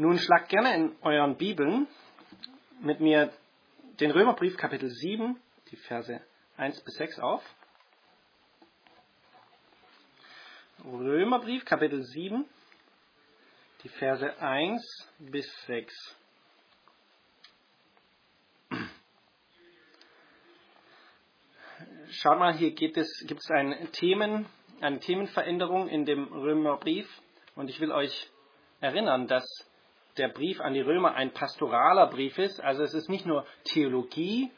Nun schlagt gerne in euren Bibeln mit mir den Römerbrief Kapitel 7, die Verse 1 bis 6 auf. Römerbrief Kapitel 7, die Verse 1 bis 6. Schaut mal, hier gibt es eine Themenveränderung in dem Römerbrief und ich will euch erinnern, dass der Brief an die Römer ein pastoraler Brief ist. Also es ist nicht nur Theologie.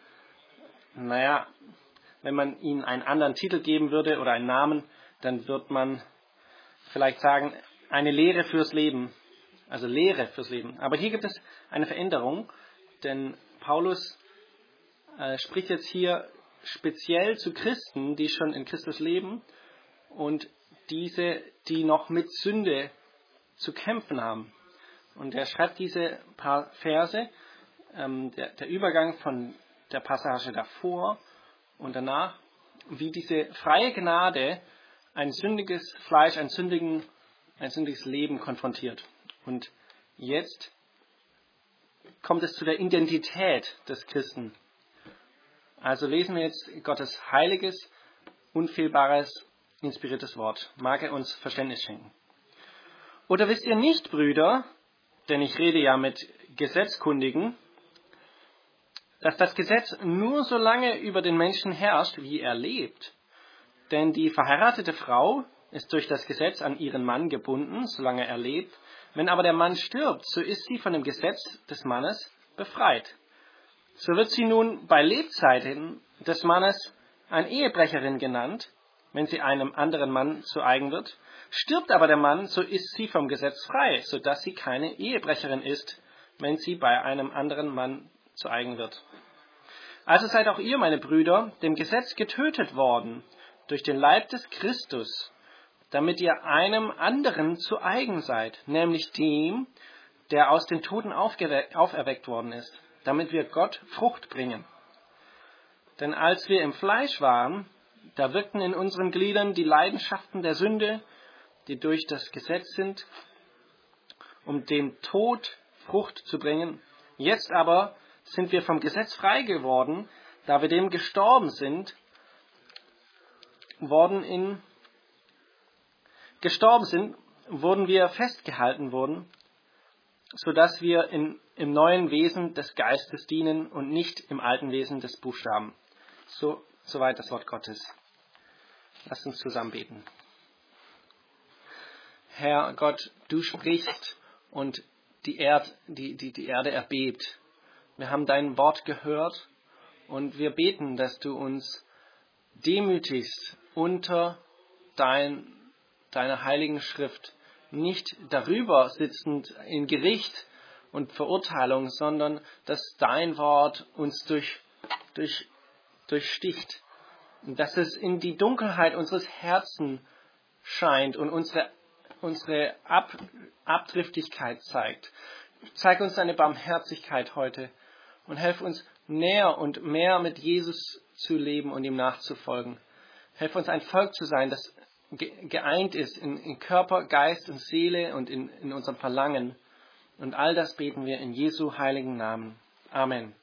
Wenn man ihnen einen anderen Titel geben würde oder einen Namen, dann wird man vielleicht sagen, eine Lehre fürs Leben. Also Lehre fürs Leben. Aber hier gibt es eine Veränderung, denn Paulus spricht jetzt hier speziell zu Christen, die schon in Christus leben und diese, die noch mit Sünde zu kämpfen haben. Und er schreibt diese paar Verse, der Übergang von der Passage davor und danach, wie diese freie Gnade ein sündiges Fleisch, ein sündiges Leben konfrontiert. Und jetzt kommt es zu der Identität des Christen. Also lesen wir jetzt Gottes heiliges, unfehlbares, inspiriertes Wort. Mag er uns Verständnis schenken. Oder wisst ihr nicht, Brüder, denn ich rede ja mit Gesetzkundigen, dass das Gesetz nur so lange über den Menschen herrscht, wie er lebt. Denn die verheiratete Frau ist durch das Gesetz an ihren Mann gebunden, solange er lebt. Wenn aber der Mann stirbt, so ist sie von dem Gesetz des Mannes befreit. So wird sie nun bei Lebzeiten des Mannes eine Ehebrecherin genannt, wenn sie einem anderen Mann zu eigen wird. Stirbt aber der Mann, so ist sie vom Gesetz frei, sodass sie keine Ehebrecherin ist, wenn sie bei einem anderen Mann zu eigen wird. Also seid auch ihr, meine Brüder, dem Gesetz getötet worden durch den Leib des Christus, damit ihr einem anderen zu eigen seid, nämlich dem, der aus den Toten auferweckt worden ist, damit wir Gott Frucht bringen. Denn als wir im Fleisch waren, da wirkten in unseren Gliedern die Leidenschaften der Sünde, die durch das Gesetz sind, um dem Tod Frucht zu bringen. Jetzt aber sind wir vom Gesetz frei geworden, da wir dem gestorben sind, wurden wir festgehalten worden, sodass wir im neuen Wesen des Geistes dienen und nicht im alten Wesen des Buchstaben. Soweit das Wort Gottes. Lasst uns zusammen beten. Herr Gott, du sprichst und die Erde erbebt. Wir haben dein Wort gehört und wir beten, dass du uns demütigst unter deiner heiligen Schrift, nicht darüber sitzend in Gericht und Verurteilung, sondern dass dein Wort uns durchsticht, dass es in die Dunkelheit unseres Herzens scheint und unsere Abdriftigkeit zeigt. Zeig uns deine Barmherzigkeit heute und helf uns näher und mehr mit Jesus zu leben und ihm nachzufolgen. Helf uns ein Volk zu sein, das geeint ist in Körper, Geist und Seele und in unserem Verlangen. Und all das beten wir in Jesu heiligen Namen. Amen.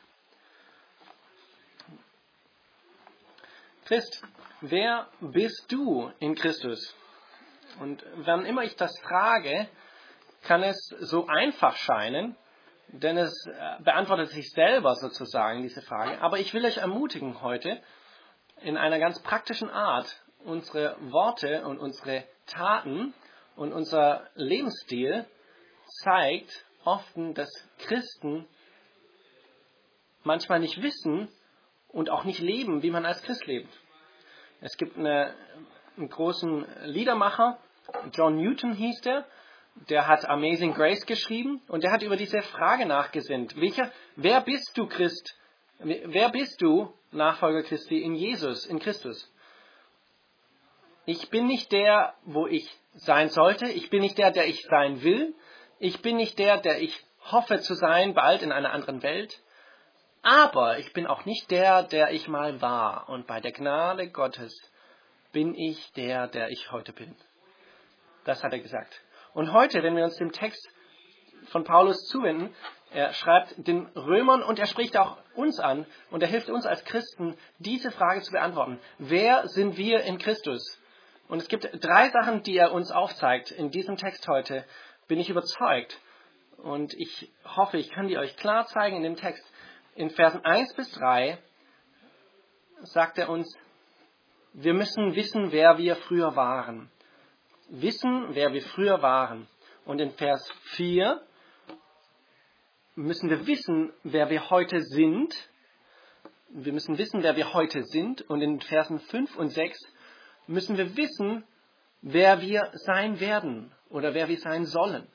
Christ, wer bist du in Christus? Und wann immer ich das frage, kann es so einfach scheinen, denn es beantwortet sich selber sozusagen, diese Frage. Aber ich will euch ermutigen heute, in einer ganz praktischen Art unsere Worte und unsere Taten und unser Lebensstil zeigt oft, dass Christen manchmal nicht wissen und auch nicht leben, wie man als Christ lebt. Es gibt einen großen Liedermacher, John Newton hieß der hat Amazing Grace geschrieben und der hat über diese Frage nachgesinnt. Wer bist du Christ? Wer bist du Nachfolger Christi in Jesus, in Christus? Ich bin nicht der, wo ich sein sollte. Ich bin nicht der ich sein will. Ich bin nicht der ich hoffe zu sein, bald in einer anderen Welt. Aber ich bin auch nicht der ich mal war. Und bei der Gnade Gottes bin ich der ich heute bin. Das hat er gesagt. Und heute, wenn wir uns dem Text von Paulus zuwenden. Er schreibt den Römern und er spricht auch uns an und er hilft uns als Christen, diese Frage zu beantworten. Wer sind wir in Christus? Und es gibt 3 Sachen, die er uns aufzeigt. In diesem Text heute bin ich überzeugt. Und ich hoffe, ich kann die euch klar zeigen in dem Text. In Versen 1 bis 3 sagt er uns, wir müssen wissen, wer wir früher waren. Wissen, wer wir früher waren. Und in Vers 4 müssen wir wissen, wer wir heute sind. Wir müssen wissen, wer wir heute sind. Und in Versen 5 und 6 müssen wir wissen, wer wir sein werden oder wer wir sein sollen.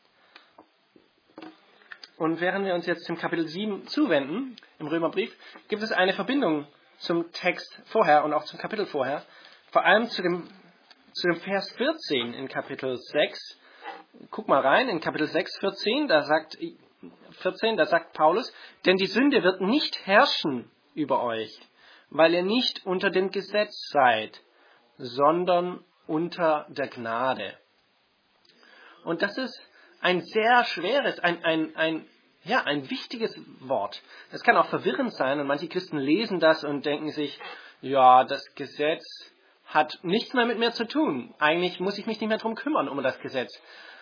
Und während wir uns jetzt dem Kapitel 7 zuwenden, im Römerbrief, gibt es eine Verbindung zum Text vorher und auch zum Kapitel vorher. Vor allem zu dem Vers 14 in Kapitel 6. Guck mal rein, in Kapitel 6, 14, da sagt Paulus, denn die Sünde wird nicht herrschen über euch, weil ihr nicht unter dem Gesetz seid, sondern unter der Gnade. Und das ist ein sehr schweres, ein wichtiges Wort. Es kann auch verwirrend sein und manche Christen lesen das und denken sich, ja, das Gesetz hat nichts mehr mit mir zu tun. Eigentlich muss ich mich nicht mehr drum kümmern um das Gesetz.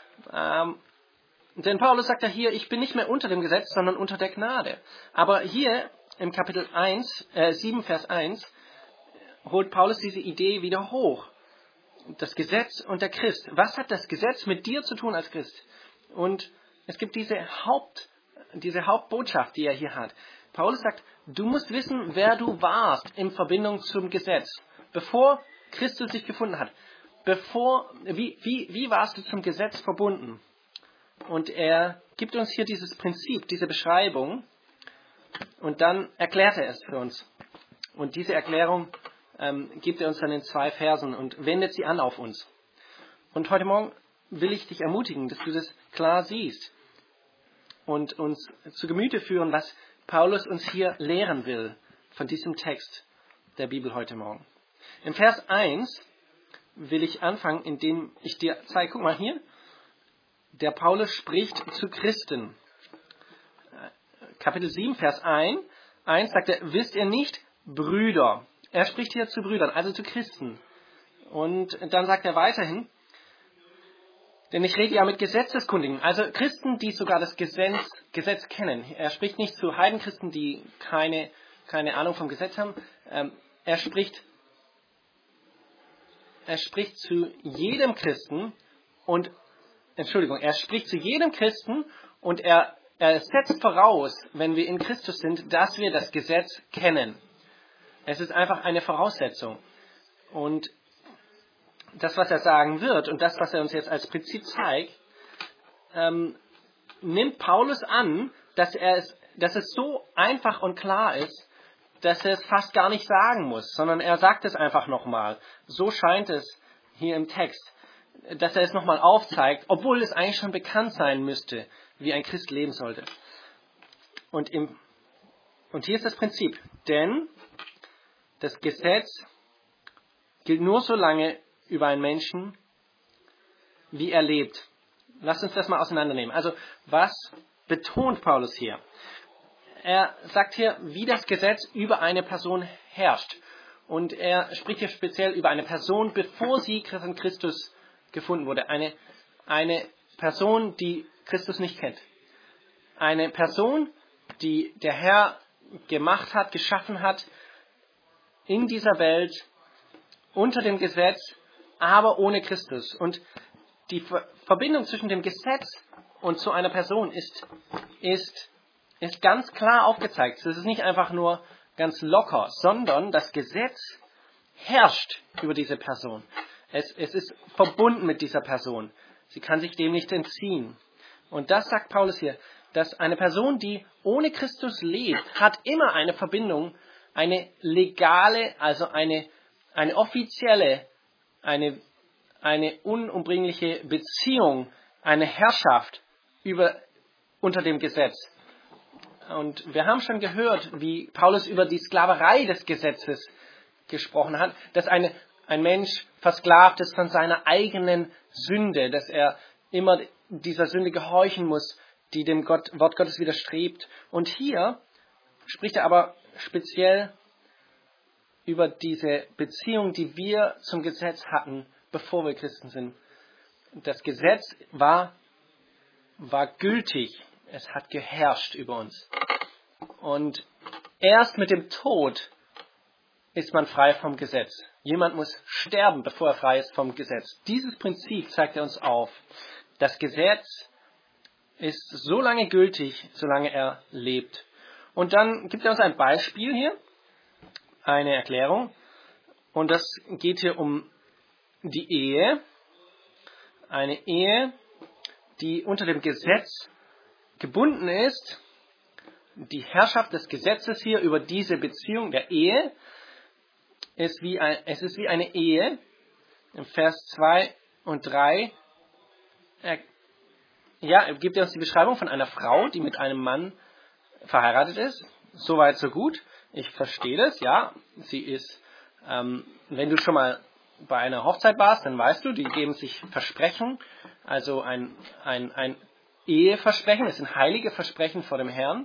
Denn Paulus sagt ja hier, ich bin nicht mehr unter dem Gesetz, sondern unter der Gnade. Aber hier im Kapitel 7, Vers 1 holt Paulus diese Idee wieder hoch. Das Gesetz und der Christ. Was hat das Gesetz mit dir zu tun als Christ? Und es gibt diese Hauptbotschaft, die er hier hat. Paulus sagt, du musst wissen, wer du warst in Verbindung zum Gesetz, bevor Christus dich gefunden hat. Wie warst du zum Gesetz verbunden? Und er gibt uns hier dieses Prinzip, diese Beschreibung und dann erklärt er es für uns. Und diese Erklärung gibt er uns dann in 2 Versen und wendet sie an auf uns. Und heute Morgen will ich dich ermutigen, dass du das klar siehst und uns zu Gemüte führen, was Paulus uns hier lehren will von diesem Text der Bibel heute Morgen. Im Vers 1 will ich anfangen, indem ich dir zeige, guck mal hier, der Paulus spricht zu Christen. Kapitel 7, Vers 1 sagt er, wisst ihr nicht, Brüder. Er spricht hier zu Brüdern, also zu Christen. Und dann sagt er weiterhin, denn ich rede ja mit Gesetzeskundigen, also Christen, die sogar das Gesetz kennen. Er spricht nicht zu Heidenchristen, die keine Ahnung vom Gesetz haben. Er spricht zu jedem Christen und er spricht zu jedem Christen und er setzt voraus, wenn wir in Christus sind, dass wir das Gesetz kennen. Es ist einfach eine Voraussetzung. Und das, was er sagen wird und das, was er uns jetzt als Prinzip zeigt, nimmt Paulus an, dass es so einfach und klar ist, dass er es fast gar nicht sagen muss, sondern er sagt es einfach nochmal. So scheint es hier im Text, dass er es nochmal aufzeigt, obwohl es eigentlich schon bekannt sein müsste, wie ein Christ leben sollte. Und hier ist das Prinzip, denn das Gesetz gilt nur so lange über einen Menschen, wie er lebt. Lasst uns das mal auseinandernehmen. Also, was betont Paulus hier? Er sagt hier, wie das Gesetz über eine Person herrscht. Und er spricht hier speziell über eine Person, bevor sie von Christus gefunden wurde. Eine Person, die Christus nicht kennt. Eine Person, die der Herr gemacht hat, geschaffen hat, in dieser Welt, unter dem Gesetz, aber ohne Christus. Und die Verbindung zwischen dem Gesetz und zu einer Person ist ganz klar aufgezeigt. Es ist nicht einfach nur ganz locker, sondern das Gesetz herrscht über diese Person. Es ist verbunden mit dieser Person. Sie kann sich dem nicht entziehen. Und das sagt Paulus hier, dass eine Person, die ohne Christus lebt, hat immer eine Verbindung, eine legale, also eine offizielle, eine unumgängliche Beziehung, eine Herrschaft unter dem Gesetz. Und wir haben schon gehört, wie Paulus über die Sklaverei des Gesetzes gesprochen hat, dass ein Mensch versklavt ist von seiner eigenen Sünde, dass er immer dieser Sünde gehorchen muss, die dem Wort Gottes widerstrebt. Und hier spricht er aber speziell über diese Beziehung, die wir zum Gesetz hatten, bevor wir Christen sind. Das Gesetz war gültig. Es hat geherrscht über uns. Und erst mit dem Tod ist man frei vom Gesetz. Jemand muss sterben, bevor er frei ist vom Gesetz. Dieses Prinzip zeigt er uns auf. Das Gesetz ist so lange gültig, solange er lebt. Und dann gibt er uns ein Beispiel hier, eine Erklärung. Und das geht hier um die Ehe. Eine Ehe, die unter dem Gesetz gebunden ist. Die Herrschaft des Gesetzes hier über diese Beziehung der Ehe ist wie eine Ehe. Im Vers 2 und 3 gibt er uns die Beschreibung von einer Frau, die mit einem Mann verheiratet ist. Soweit, so gut. Ich verstehe das, ja. Sie ist, wenn du schon mal bei einer Hochzeit warst, dann weißt du, die geben sich Versprechen, also ein Eheversprechen, das sind heilige Versprechen vor dem Herrn,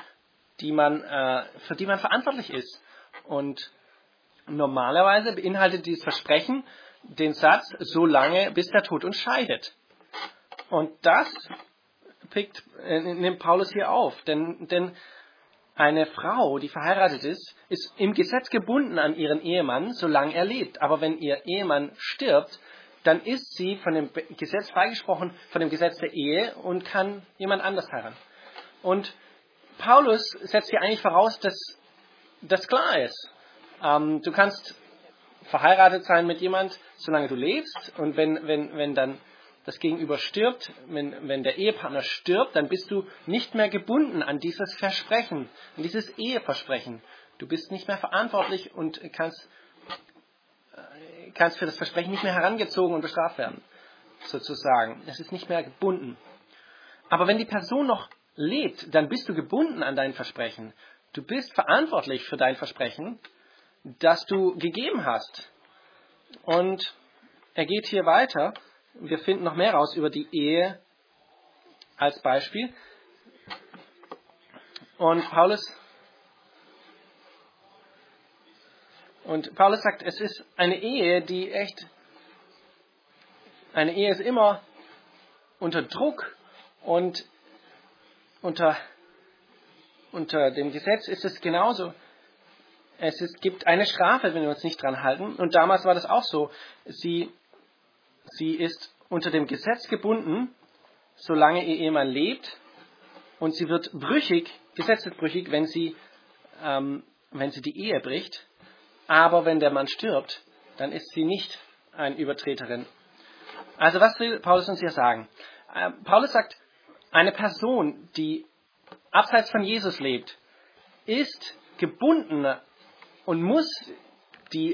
für die man verantwortlich ist. Und normalerweise beinhaltet dieses Versprechen den Satz, so lange bis der Tod uns scheidet. Und das nimmt Paulus hier auf, denn eine Frau, die verheiratet ist, ist im Gesetz gebunden an ihren Ehemann, solange er lebt. Aber wenn ihr Ehemann stirbt, dann ist sie von dem Gesetz freigesprochen, von dem Gesetz der Ehe und kann jemand anders heiraten. Und Paulus setzt hier eigentlich voraus, dass das klar ist. Du kannst verheiratet sein mit jemand, solange du lebst, und wenn dann das Gegenüber stirbt, wenn der Ehepartner stirbt, dann bist du nicht mehr gebunden an dieses Versprechen, an dieses Eheversprechen. Du bist nicht mehr verantwortlich und kannst für das Versprechen nicht mehr herangezogen und bestraft werden, sozusagen. Es ist nicht mehr gebunden. Aber wenn die Person noch lebt, dann bist du gebunden an dein Versprechen. Du bist verantwortlich für dein Versprechen, das du gegeben hast. Und er geht hier weiter. Wir finden noch mehr raus über die Ehe als Beispiel. Und Paulus sagt, es ist eine Ehe, eine Ehe ist immer unter Druck und unter dem Gesetz ist es genauso. Gibt eine Strafe, wenn wir uns nicht dran halten. Und damals war das auch so. Sie ist unter dem Gesetz gebunden, solange ihr Ehemann lebt. Und sie wird gesetzesbrüchig, wenn sie die Ehe bricht. Aber wenn der Mann stirbt, dann ist sie nicht eine Übertreterin. Also was will Paulus uns hier sagen? Paulus sagt, eine Person, die abseits von Jesus lebt, ist gebunden und muss die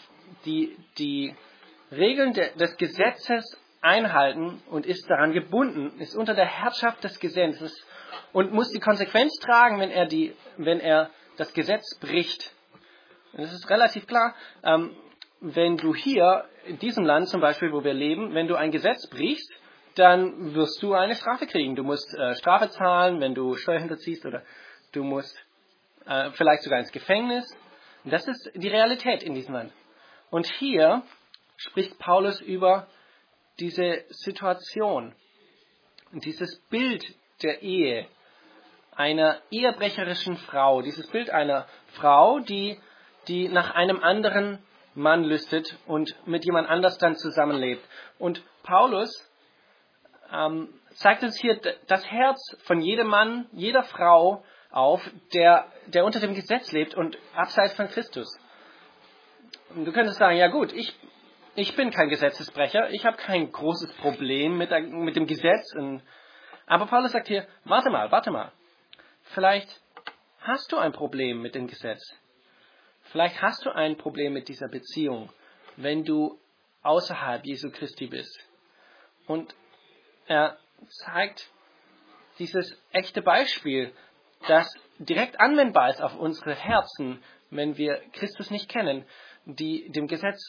Regeln des Gesetzes einhalten und ist daran gebunden, ist unter der Herrschaft des Gesetzes und muss die Konsequenz tragen, wenn er das Gesetz bricht. Und das ist relativ klar. Wenn du hier in diesem Land zum Beispiel, wo wir leben, wenn du ein Gesetz brichst, dann wirst du eine Strafe kriegen. Du musst Strafe zahlen, wenn du Steuern hinterziehst, oder du musst vielleicht sogar ins Gefängnis. Das ist die Realität in diesem Land. Und hier spricht Paulus über diese Situation, dieses Bild der Ehe, einer ehebrecherischen Frau, dieses Bild einer Frau, die nach einem anderen Mann lüstet und mit jemand anders dann zusammenlebt. Und Paulus zeigt uns hier das Herz von jedem Mann, jeder Frau auf, der unter dem Gesetz lebt und abseits von Christus. Und du könntest sagen, ja gut, ich bin kein Gesetzesbrecher, ich habe kein großes Problem mit dem Gesetz. Aber Paulus sagt hier, warte mal, vielleicht hast du ein Problem mit dem Gesetz. Vielleicht hast du ein Problem mit dieser Beziehung, wenn du außerhalb Jesu Christi bist. Und er zeigt dieses echte Beispiel, das direkt anwendbar ist auf unsere Herzen, wenn wir Christus nicht kennen, die dem Gesetz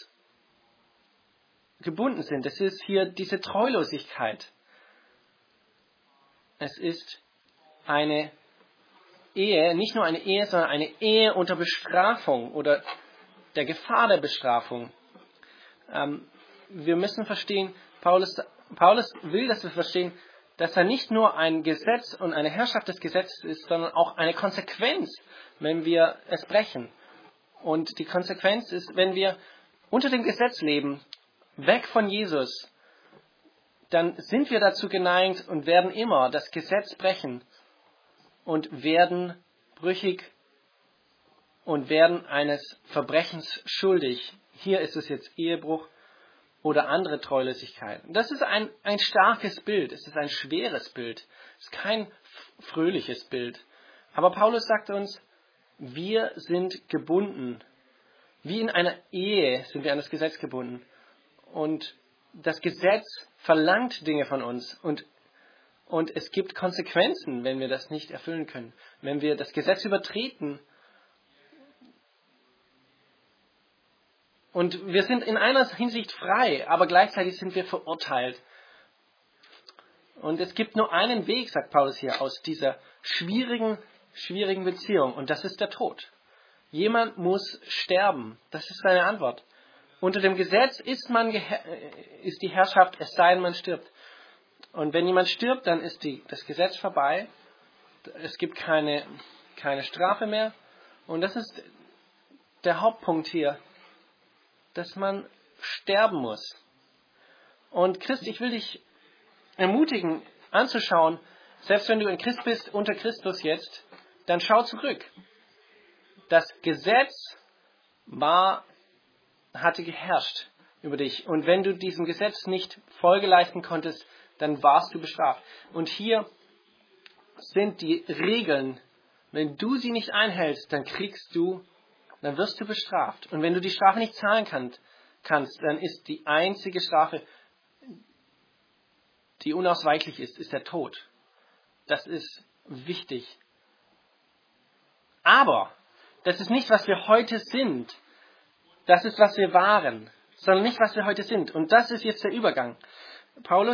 gebunden sind. Das ist hier diese Treulosigkeit. Es ist eine Ehe, nicht nur eine Ehe, sondern eine Ehe unter Bestrafung oder der Gefahr der Bestrafung. Wir müssen verstehen, Paulus will, dass wir verstehen, dass er nicht nur ein Gesetz und eine Herrschaft des Gesetzes ist, sondern auch eine Konsequenz, wenn wir es brechen. Und die Konsequenz ist, wenn wir unter dem Gesetz leben, weg von Jesus, dann sind wir dazu geneigt und werden immer das Gesetz brechen und werden brüchig und werden eines Verbrechens schuldig. Hier ist es jetzt Ehebruch oder andere Treulosigkeiten. Das ist ein starkes Bild, es ist ein schweres Bild, es ist kein fröhliches Bild. Aber Paulus sagt uns, wir sind gebunden. Wie in einer Ehe sind wir an das Gesetz gebunden. Und das Gesetz verlangt Dinge von uns und es gibt Konsequenzen, wenn wir das nicht erfüllen können. Wenn wir das Gesetz übertreten. Und wir sind in einer Hinsicht frei, aber gleichzeitig sind wir verurteilt. Und es gibt nur einen Weg, sagt Paulus hier, aus dieser schwierigen Beziehung. Und das ist der Tod. Jemand muss sterben. Das ist seine Antwort. Unter dem Gesetz ist die Herrschaft, es sei denn, man stirbt. Und wenn jemand stirbt, dann ist das Gesetz vorbei. Es gibt keine Strafe mehr. Und das ist der Hauptpunkt hier, dass man sterben muss. Und Christ, ich will dich ermutigen, anzuschauen, selbst wenn du in Christ bist, unter Christus jetzt, dann schau zurück. Das Gesetz hatte geherrscht über dich. Und wenn du diesem Gesetz nicht Folge leisten konntest, dann warst du bestraft. Und hier sind die Regeln. Wenn du sie nicht einhältst, dann wirst du bestraft. Und wenn du die Strafe nicht zahlen kannst, dann ist die einzige Strafe, die unausweichlich ist der Tod. Das ist wichtig. Aber das ist nicht, was wir heute sind. Das ist, was wir waren, sondern nicht, was wir heute sind. Und das ist jetzt der Übergang. Paulus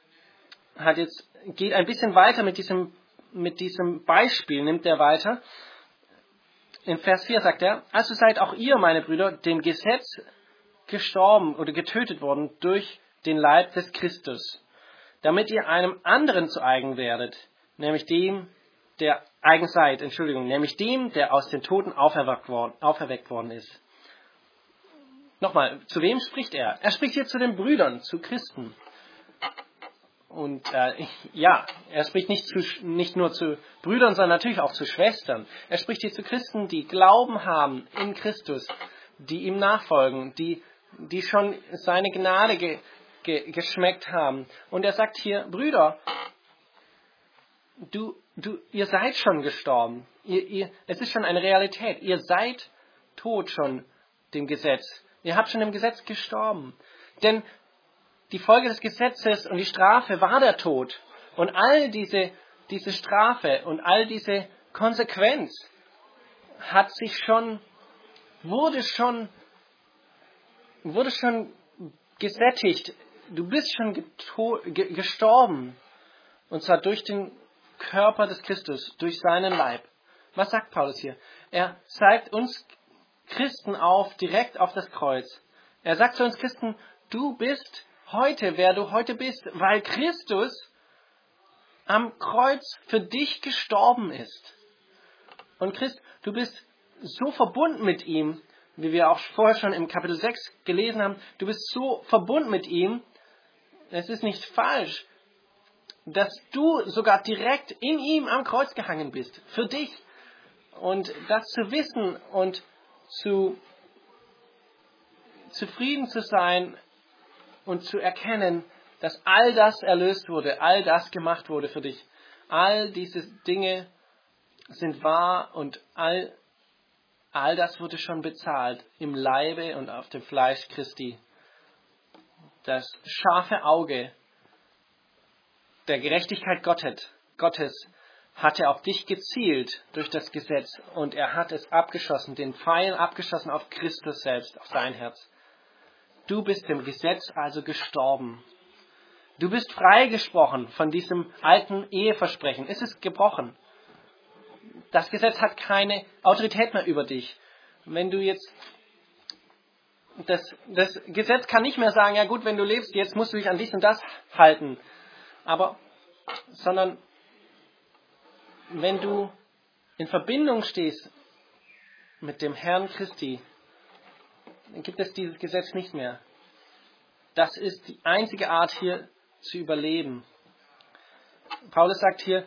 geht ein bisschen weiter mit diesem Beispiel, nimmt er weiter. In Vers 4 sagt er, also seid auch ihr, meine Brüder, dem Gesetz gestorben oder getötet worden durch den Leib des Christus, damit ihr einem anderen zu eigen werdet, nämlich dem, der eigen seid, nämlich dem, der aus den Toten auferweckt worden ist. Nochmal, zu wem spricht er? Er spricht hier zu den Brüdern, zu Christen. Und er spricht nicht nur zu Brüdern, sondern natürlich auch zu Schwestern. Er spricht hier zu Christen, die Glauben haben in Christus, die ihm nachfolgen, die schon seine Gnade geschmeckt haben. Und er sagt hier, Brüder, ihr seid schon gestorben. Es ist schon eine Realität. Ihr seid tot schon dem Gesetz. Ihr habt schon dem Gesetz gestorben. Denn die Folge des Gesetzes und die Strafe war der Tod. Und all diese Strafe und all diese Konsequenz wurde schon gesättigt. Du bist schon gestorben. Und zwar durch den Körper des Christus, durch seinen Leib. Was sagt Paulus hier? Er zeigt uns Christen direkt auf das Kreuz. Er sagt zu uns Christen, du bist heute, wer du heute bist, weil Christus am Kreuz für dich gestorben ist. Und Christ, du bist so verbunden mit ihm, wie wir auch vorher schon im Kapitel 6 gelesen haben, du bist so verbunden mit ihm, es ist nicht falsch, dass du sogar direkt in ihm am Kreuz gehangen bist, für dich. Und das zu wissen und zufrieden zu sein und zu erkennen, dass all das erlöst wurde, all das gemacht wurde für dich. All diese Dinge sind wahr und all das wurde schon bezahlt im Leibe und auf dem Fleisch Christi. Das scharfe Auge der Gerechtigkeit Gottes hatte auf dich gezielt durch das Gesetz und er hat es abgeschossen, den Pfeil abgeschossen auf Christus selbst, auf sein Herz. Du bist dem Gesetz also gestorben. Du bist freigesprochen von diesem alten Eheversprechen. Es ist gebrochen. Das Gesetz hat keine Autorität mehr über dich. Wenn du jetzt das Gesetz kann nicht mehr sagen, ja gut, wenn du lebst, jetzt musst du dich an dies und das halten. Sondern wenn du in Verbindung stehst mit dem Herrn Christi, dann gibt es dieses Gesetz nicht mehr. Das ist die einzige Art, hier zu überleben. Paulus sagt hier,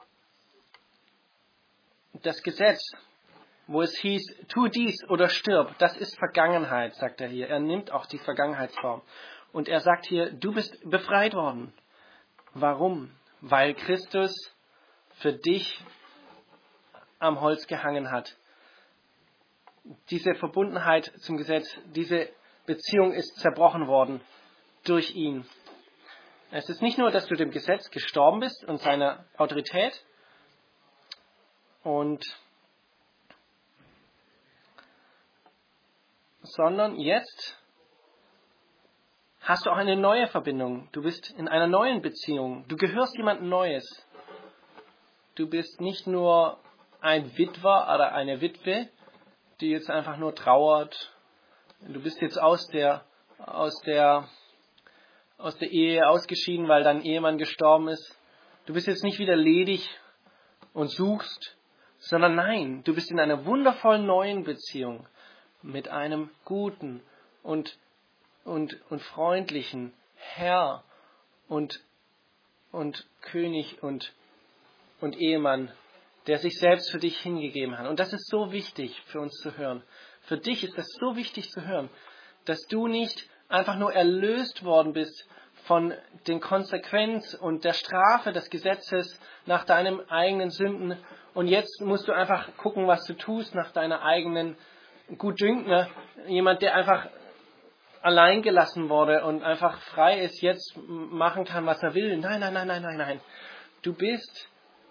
das Gesetz, wo es hieß, tu dies oder stirb, das ist Vergangenheit, sagt er hier. Er nimmt auch die Vergangenheitsform. Und er sagt hier, du bist befreit worden. Warum? Weil Christus für dich am Holz gehangen hat. Diese Verbundenheit zum Gesetz, diese Beziehung ist zerbrochen worden durch ihn. Es ist nicht nur, dass du dem Gesetz gestorben bist und seiner Autorität, sondern jetzt hast du auch eine neue Verbindung. Du bist in einer neuen Beziehung. Du gehörst jemandem Neues. Du bist nicht nur ein Witwer oder eine Witwe, die jetzt einfach nur trauert. Du bist jetzt aus der Ehe ausgeschieden, weil dein Ehemann gestorben ist. Du bist jetzt nicht wieder ledig und suchst, sondern nein, du bist in einer wundervollen neuen Beziehung mit einem guten und freundlichen Herr und König und Ehemann, der sich selbst für dich hingegeben hat. Und das ist so wichtig für uns zu hören. Für dich ist das so wichtig zu hören, dass du nicht einfach nur erlöst worden bist von den Konsequenzen und der Strafe des Gesetzes nach deinen eigenen Sünden und jetzt musst du einfach gucken, was du tust nach deiner eigenen Gutdünken. Jemand, der einfach allein gelassen wurde und einfach frei ist, jetzt machen kann, was er will. Nein. Du bist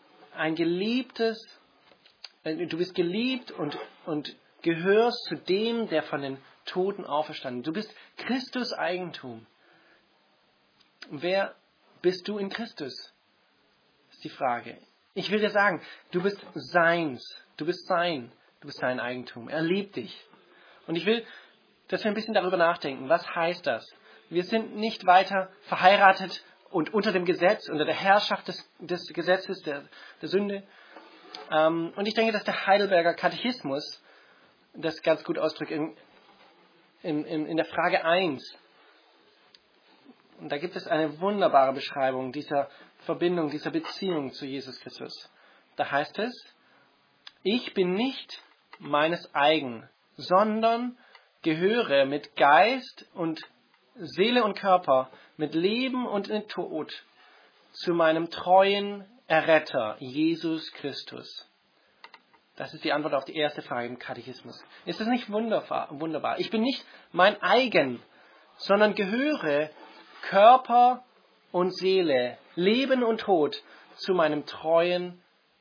du bist geliebt und gehörst zu dem, der von den Toten auferstanden ist. Du bist Christus Eigentum. Wer bist du in Christus? Ist die Frage. Ich will dir sagen, du bist sein Eigentum. Er liebt dich. Und ich will, dass wir ein bisschen darüber nachdenken. Was heißt das? Wir sind nicht weiter verheiratet und unter dem Gesetz, unter der Herrschaft des Gesetzes, der Sünde. Und ich denke, dass der Heidelberger Katechismus das ganz gut ausdrückt in der Frage 1. Und da gibt es eine wunderbare Beschreibung dieser Verbindung, dieser Beziehung zu Jesus Christus. Da heißt es, ich bin nicht meines eigen, sondern gehöre mit Geist und Seele und Körper, mit Leben und in Tod zu meinem treuen Erretter, Jesus Christus. Das ist die Antwort auf die erste Frage im Katechismus. Ist das nicht wunderbar? Ich bin nicht mein eigen, sondern gehöre Körper und Seele, Leben und Tod zu meinem treuen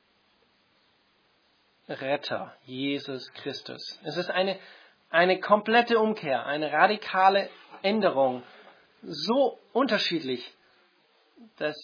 Retter, Jesus Christus. Es ist eine komplette Umkehr, eine radikale Änderung. So unterschiedlich, dass,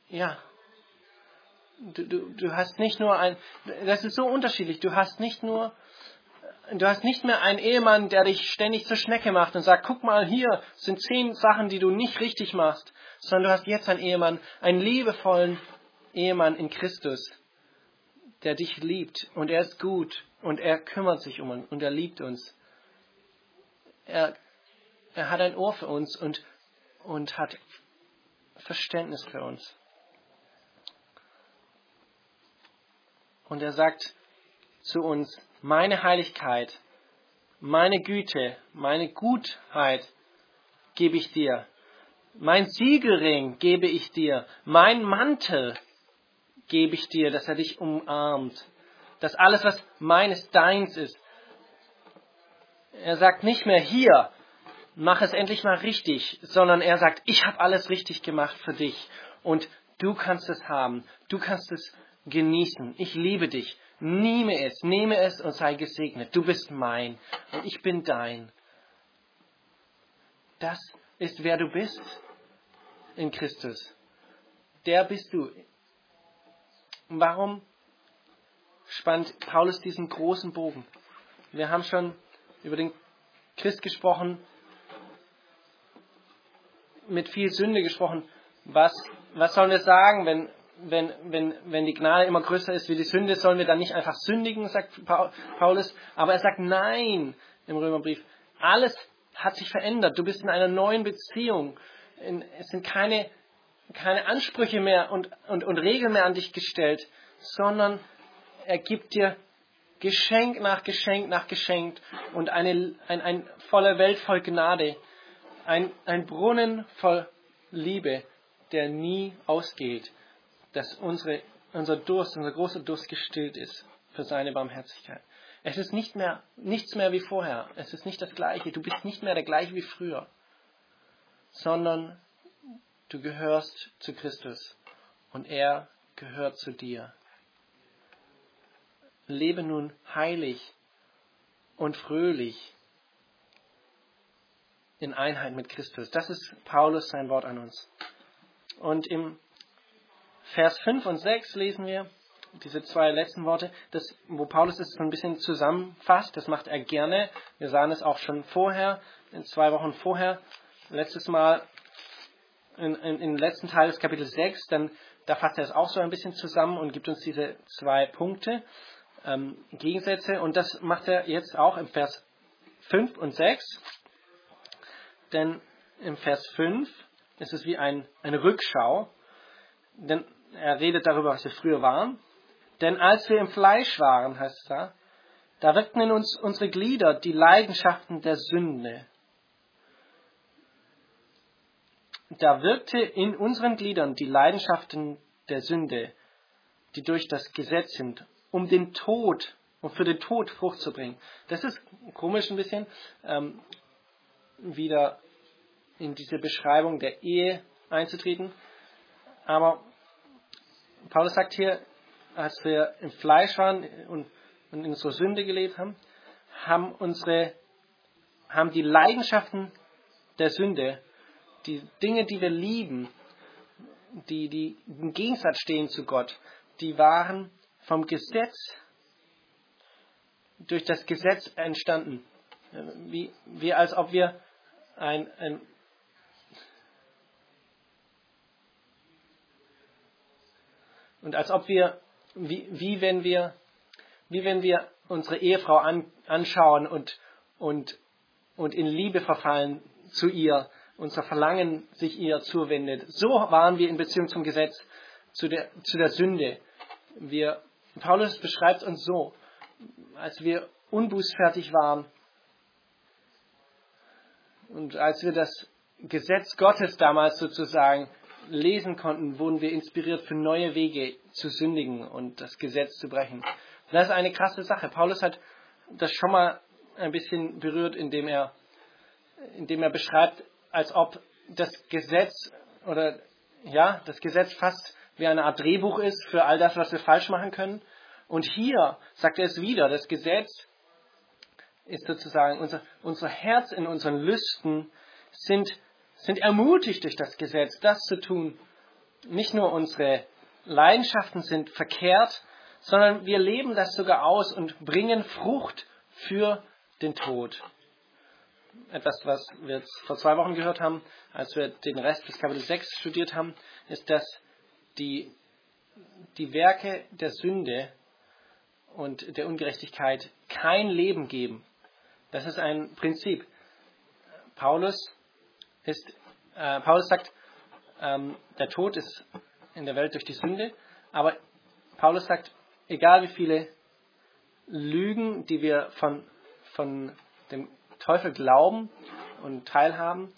du hast nicht nur das ist so unterschiedlich, du hast nicht mehr einen Ehemann, der dich ständig zur Schnecke macht und sagt, guck mal, hier sind 10 Sachen, die du nicht richtig machst, sondern du hast jetzt einen Ehemann, einen liebevollen Ehemann in Christus, der dich liebt und er ist gut und er kümmert sich um uns und er liebt uns. Er hat ein Ohr für uns und hat Verständnis für uns. Und er sagt zu uns, meine Heiligkeit, meine Güte, meine Gutheit gebe ich dir. Mein Siegelring gebe ich dir. Mein Mantel gebe ich dir, dass er dich umarmt. Dass alles, was meines, deins ist. Er sagt nicht mehr hier, mach es endlich mal richtig, sondern er sagt, ich habe alles richtig gemacht für dich und du kannst es haben. Du kannst es genießen. Ich liebe dich. Nehme es und sei gesegnet. Du bist mein und ich bin dein. Das ist, wer du bist. in Christus. Der bist du. Warum spannt Paulus diesen großen Bogen? Wir haben schon über den Christ gesprochen, mit viel Sünde gesprochen. Was sollen wir sagen, wenn die Gnade immer größer ist wie die Sünde? Sollen wir dann nicht einfach sündigen, sagt Paulus. Aber er sagt nein im Römerbrief. Alles hat sich verändert. Du bist in einer neuen Beziehung. Es sind keine Ansprüche mehr und Regeln mehr an dich gestellt, sondern er gibt dir Geschenk nach Geschenk nach Geschenk und ein voller Welt voll Gnade. Ein Brunnen voll Liebe, der nie ausgeht, dass unser großer Durst gestillt ist für seine Barmherzigkeit. Es ist nichts mehr wie vorher. Es ist nicht das Gleiche. Du bist nicht mehr der gleiche wie früher, sondern du gehörst zu Christus und er gehört zu dir. Lebe nun heilig und fröhlich in Einheit mit Christus. Das ist Paulus sein Wort an uns. Und im Vers 5 und 6 lesen wir diese zwei letzten Worte, wo Paulus es so ein bisschen zusammenfasst. Das macht er gerne. Wir sahen es auch schon vorher, in 2 Wochen vorher. Letztes Mal im letzten Teil des Kapitel 6, da fasst er es auch so ein bisschen zusammen und gibt uns diese 2 Punkte, Gegensätze. Und das macht er jetzt auch im Vers 5 und 6. Denn im Vers 5 ist es wie eine Rückschau. Denn er redet darüber, was wir früher waren. Denn als wir im Fleisch waren, heißt es da wirkten in uns unsere Glieder die Leidenschaften der Sünde. Da wirkte in unseren Gliedern die Leidenschaften der Sünde, die durch das Gesetz sind, um für den Tod Frucht zu bringen. Das ist komisch ein bisschen, wieder in diese Beschreibung der Ehe einzutreten. Aber Paulus sagt hier, als wir im Fleisch waren und in unserer Sünde gelebt haben, haben die Leidenschaften der Sünde, die Dinge, die wir lieben, die im Gegensatz stehen zu Gott, die waren vom Gesetz, durch das Gesetz entstanden. Wie als ob wir und als ob wir, wie wenn wir unsere Ehefrau anschauen und in Liebe verfallen zu ihr, unser Verlangen sich ihr zuwendet. So waren wir in Beziehung zum Gesetz, zu der Sünde. Paulus beschreibt uns so, als wir unbußfertig waren und als wir das Gesetz Gottes damals sozusagen lesen konnten, wurden wir inspiriert für neue Wege zu sündigen und das Gesetz zu brechen. Das ist eine krasse Sache. Paulus hat das schon mal ein bisschen berührt, indem er beschreibt, als ob das Gesetz das Gesetz fast wie eine Art Drehbuch ist für all das, was wir falsch machen können. Und hier sagt er es wieder, das Gesetz ist sozusagen unser Herz in unseren Lüsten sind ermutigt durch das Gesetz, das zu tun. Nicht nur unsere Leidenschaften sind verkehrt, sondern wir leben das sogar aus und bringen Frucht für den Tod. Etwas, was wir jetzt vor 2 Wochen gehört haben, als wir den Rest des Kapitel 6 studiert haben, ist, dass die Werke der Sünde und der Ungerechtigkeit kein Leben geben. Das ist ein Prinzip. Paulus sagt, der Tod ist in der Welt durch die Sünde, aber Paulus sagt, egal wie viele Lügen, die wir von dem Teufel glauben und teilhaben,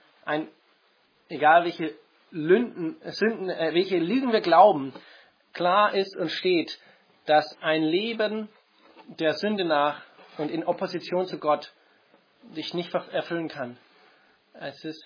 egal welche welche Lügen wir glauben, klar ist und steht, dass ein Leben der Sünde nach und in Opposition zu Gott dich nicht erfüllen kann. Es ist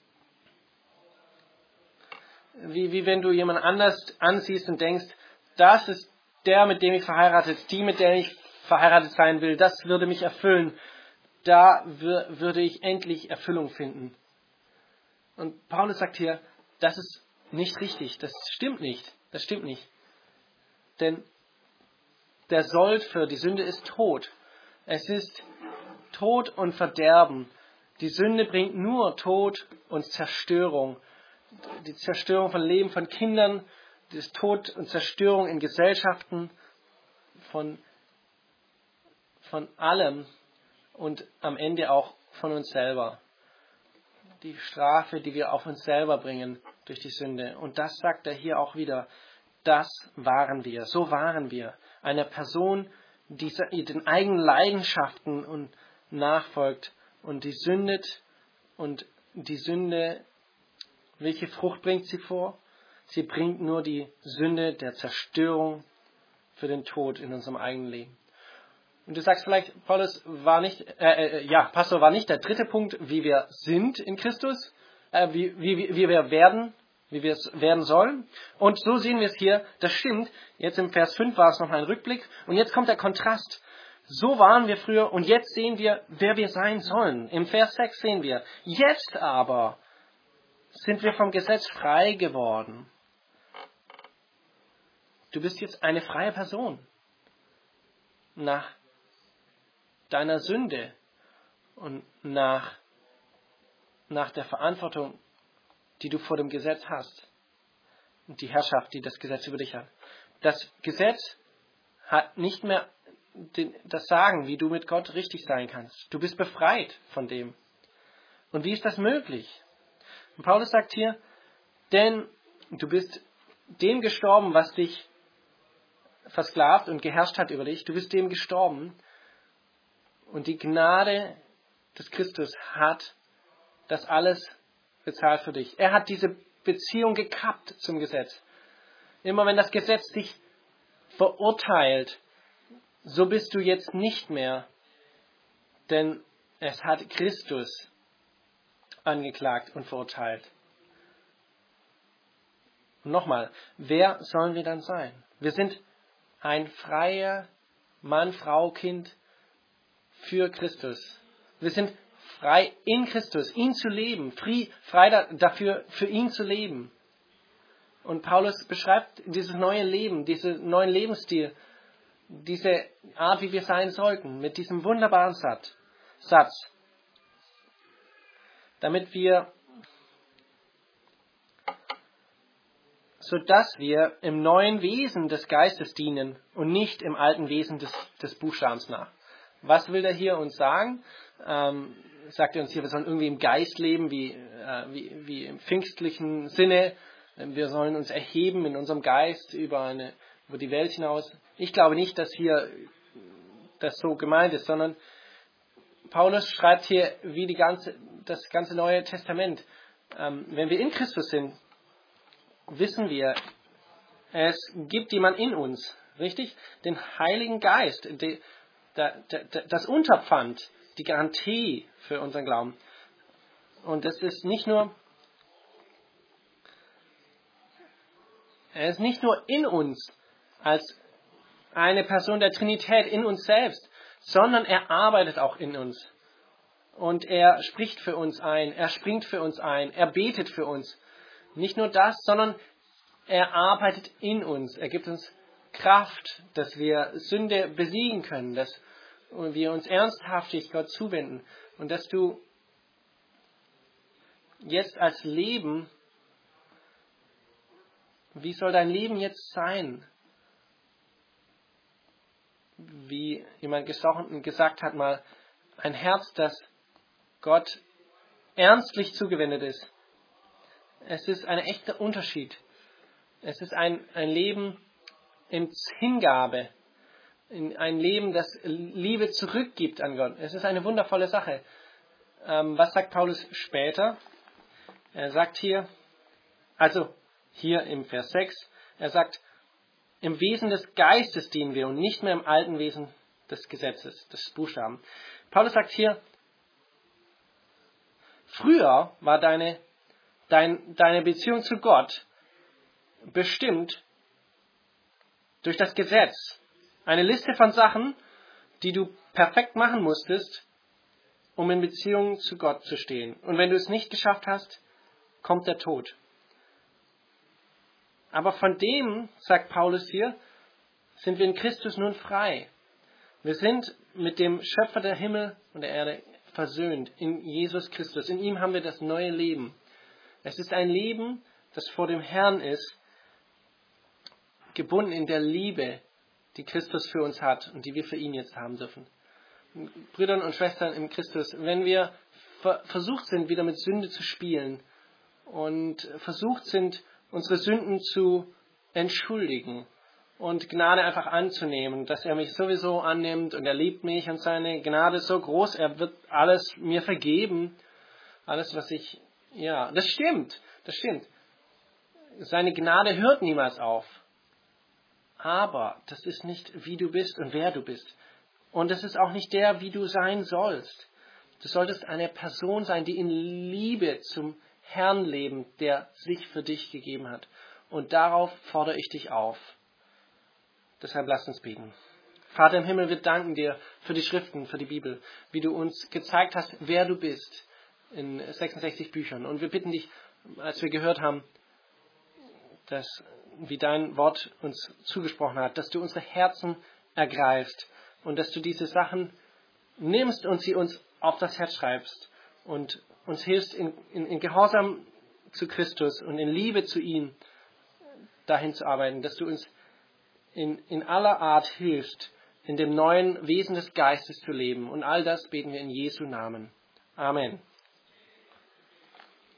wie wenn du jemand anders ansiehst und denkst, das ist der, mit dem ich mit der ich verheiratet sein will, das würde mich erfüllen. Da würde ich endlich Erfüllung finden. Und Paulus sagt hier, das ist nicht richtig. Das stimmt nicht. Das stimmt nicht. Denn der Sold für die Sünde ist Tod. Es ist Tod und Verderben. Die Sünde bringt nur Tod und Zerstörung. Die Zerstörung von Leben von Kindern, das Tod und Zerstörung in Gesellschaften, von allem und am Ende auch von uns selber. Die Strafe, die wir auf uns selber bringen durch die Sünde. Und das sagt er hier auch wieder. Das waren wir. So waren wir. Eine Person, die den eigenen Leidenschaften und nachfolgt und die sündet. Und die Sünde, welche Frucht bringt sie vor? Sie bringt nur die Sünde der Zerstörung für den Tod in unserem eigenen Leben. Und du sagst vielleicht, Pastor war nicht der dritte Punkt, wie wir sind in Christus, wie wir werden, wie wir es werden sollen. Und so sehen wir es hier, das stimmt. Jetzt im Vers 5 war es noch ein Rückblick. Und jetzt kommt der Kontrast. So waren wir früher und jetzt sehen wir, wer wir sein sollen. Im Vers 6 sehen wir, jetzt aber sind wir vom Gesetz frei geworden. Du bist jetzt eine freie Person. Nach deiner Sünde und nach der Verantwortung, die du vor dem Gesetz hast und die Herrschaft, die das Gesetz über dich hat. Das Gesetz hat nicht mehr das Sagen, wie du mit Gott richtig sein kannst. Du bist befreit von dem. Und wie ist das möglich? Und Paulus sagt hier, denn du bist dem gestorben, was dich versklavt und geherrscht hat über dich. Du bist dem gestorben. Und die Gnade des Christus hat das alles bezahlt für dich. Er hat diese Beziehung gekappt zum Gesetz. Immer wenn das Gesetz dich verurteilt, so bist du jetzt nicht mehr. Denn es hat Christus angeklagt und verurteilt. Und nochmal, wer sollen wir dann sein? Wir sind ein freier Mann, Frau, Kind für Christus. Wir sind frei in Christus, ihn zu leben, frei dafür, für ihn zu leben. Und Paulus beschreibt dieses neue Leben, diesen neuen Lebensstil, diese Art, wie wir sein sollten, mit diesem wunderbaren Satz. Sodass wir im neuen Wesen des Geistes dienen und nicht im alten Wesen des Buchstabens nach. Was will er hier uns sagen? Sagt er uns hier, wir sollen irgendwie im Geist leben, wie im pfingstlichen Sinne. Wir sollen uns erheben in unserem Geist über die Welt hinaus. Ich glaube nicht, dass hier das so gemeint ist, sondern Paulus schreibt hier wie das ganze Neue Testament. Wenn wir in Christus sind, wissen wir, es gibt jemand in uns, richtig? Den Heiligen Geist, das Unterpfand, die Garantie für unseren Glauben. Und es ist nicht nur in uns als eine Person der Trinität in uns selbst, sondern er arbeitet auch in uns. Und er spricht für uns ein, er springt für uns ein, er betet für uns. Nicht nur das, sondern er arbeitet in uns. Er gibt uns Kraft, dass wir Sünde besiegen können, dass wir uns ernsthaftig Gott zuwenden und dass du jetzt als Leben, wie soll dein Leben jetzt sein? Wie jemand gesagt hat mal, ein Herz, das Gott ernstlich zugewendet ist. Es ist ein echter Unterschied. Es ist ein Leben in Hingabe, ein Leben, das Liebe zurückgibt an Gott. Es ist eine wundervolle Sache. Was sagt Paulus später? Er sagt hier im Vers 6, er sagt, im Wesen des Geistes dienen wir und nicht mehr im alten Wesen des Gesetzes, des Buchstaben. Paulus sagt hier, früher war deine Beziehung zu Gott bestimmt durch das Gesetz. Eine Liste von Sachen, die du perfekt machen musstest, um in Beziehung zu Gott zu stehen. Und wenn du es nicht geschafft hast, kommt der Tod. Aber von dem, sagt Paulus hier, sind wir in Christus nun frei. Wir sind mit dem Schöpfer der Himmel und der Erde versöhnt, in Jesus Christus. In ihm haben wir das neue Leben. Es ist ein Leben, das vor dem Herrn ist, gebunden in der Liebe, die Christus für uns hat und die wir für ihn jetzt haben dürfen. Brüdern und Schwestern im Christus, wenn wir versucht sind, wieder mit Sünde zu spielen und versucht sind, unsere Sünden zu entschuldigen und Gnade einfach anzunehmen, dass er mich sowieso annimmt und er liebt mich und seine Gnade ist so groß, er wird alles mir vergeben, alles was ich, ja, das stimmt. Seine Gnade hört niemals auf. Aber das ist nicht, wie du bist und wer du bist. Und es ist auch nicht der, wie du sein sollst. Du solltest eine Person sein, die in Liebe zum Herrn lebt, der sich für dich gegeben hat. Und darauf fordere ich dich auf. Deshalb lasst uns beten. Vater im Himmel, wir danken dir für die Schriften, für die Bibel, wie du uns gezeigt hast, wer du bist in 66 Büchern. Und wir bitten dich, als wir gehört haben, dass, wie dein Wort uns zugesprochen hat, dass du unsere Herzen ergreifst und dass du diese Sachen nimmst und sie uns auf das Herz schreibst und uns hilfst, in Gehorsam zu Christus und in Liebe zu ihm dahin zu arbeiten, dass du uns in aller Art hilfst, in dem neuen Wesen des Geistes zu leben. Und all das beten wir in Jesu Namen. Amen.